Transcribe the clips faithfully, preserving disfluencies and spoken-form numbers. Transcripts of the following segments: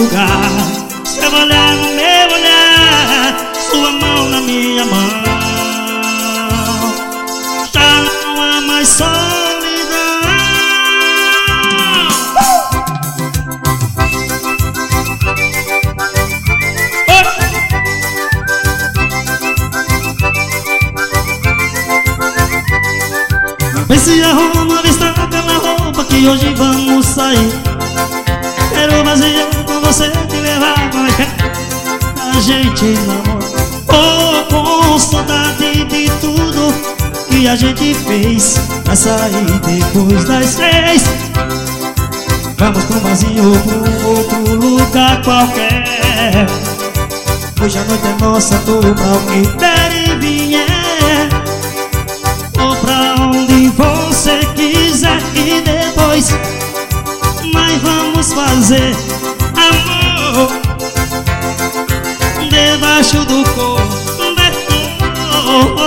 lugar. Seu olhar no meu olhar, sua mão na minha mão. Já não há mais solidão. Vem se arruma, vista aquela roupa que hoje vamos sair. Quero vazio com você te levar pra cá. A gente namora, oh, com saudade de tudo que a gente fez pra sair depois das três. Vamos pro vazio, pro outro lugar qualquer. Hoje a noite é nossa, tô pra o que der e vier. Ou pra onde você quiser. E depois nós vamos fazer amor debaixo do cobertor.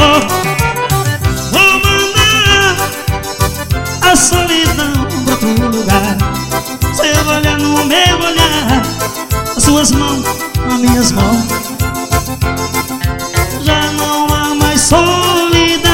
Vou mandar a solidão pra outro lugar. Seu olhar no meu olhar, as suas mãos nas minhas mãos. Já não há mais solidão.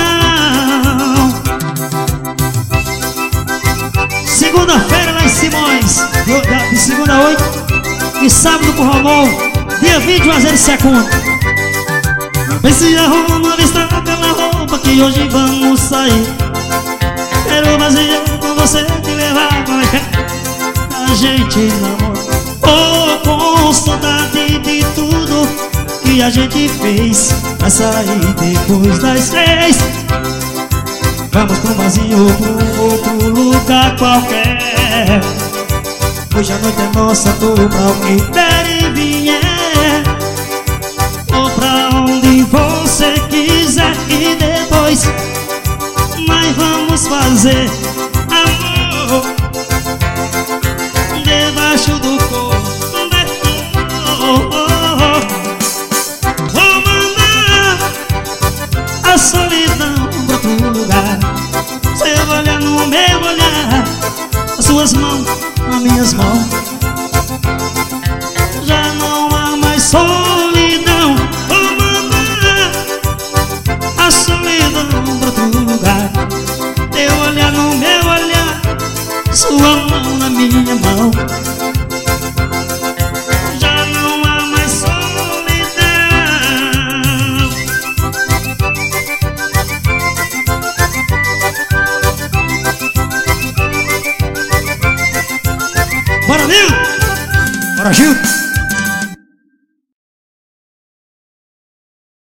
Segunda-feira lá em Simões, de segunda a oito. E sábado com o Romão, dia vinte e um a zero segundo. Vem se arruma, vista aquela roupa que hoje vamos sair. Quero vazio com você te levar pra cá. A gente namora, oh, com saudade de tudo que a gente fez pra sair depois das três. Vamos pro vazio, pro outro lugar qualquer. Hoje a noite é nossa, tô pra o que der e vier. Ou pra onde você quiser. E depois nós vamos fazer amor debaixo do cobertor. Vou mandar a solidão pra outro lugar. Seu olhar no meu olhar, as suas mãos nas minhas mãos. Já não há mais solidão. Vou mandar a solidão pra outro lugar. Teu olhar no meu olhar, sua mão na minha mão. Já não há mais solidão. Bora, Nil! Bora, Gil!